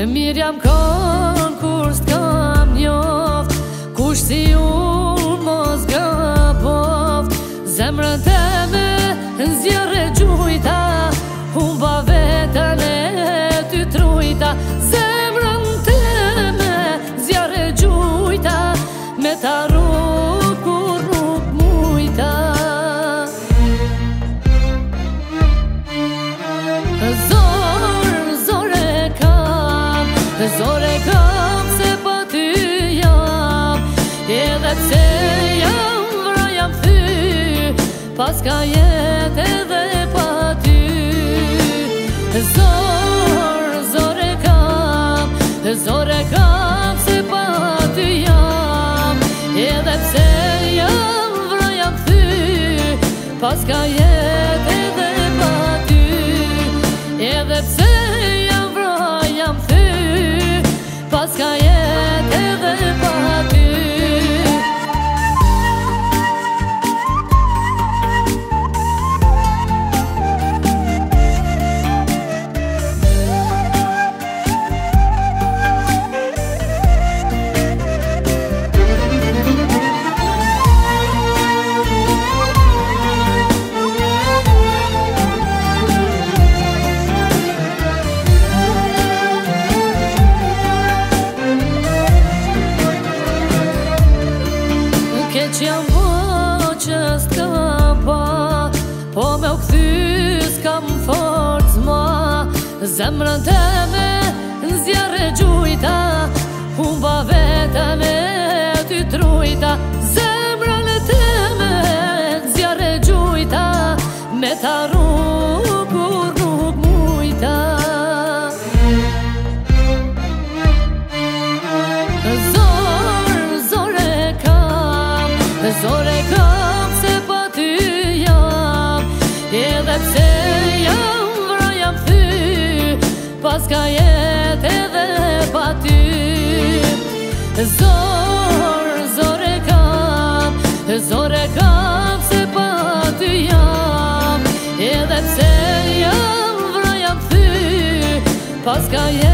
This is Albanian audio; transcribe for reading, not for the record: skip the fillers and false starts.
Mirë jam kon kur s'kam njoft, kush si unë mos gaboft. Zemrën teme n'zjerre gjujta, humba vetën e ty trujta. Zemrën teme n'zjerre gjujta, me ta rrug kur nuk mujta. Zore kam se pa ty jam, edhe pse jam vra jam thy, pas ka jet edhe pa ty. Zore kam se pa ty jam, edhe pse jam vra jam thy, pas ka jet edhe pa ty. Edhe pse jam vra jam thy, pas ka jet edhe pa ty. Që jam vo që s'kam pa, po me u kthy s'kam forc ma. Zemrën teme n'zjerre gjujta, humba vetën e ty trujta. Zemrën teme n'zjerre gjujta, me ta rrug kur nuk mujta. Zore kam se pa ty jam, edhe pse jam vra jam thy, pas ka jet edhe pa ty. Zore kam se pa ty jam, edhe pse jam vra jam thy, pas ka jet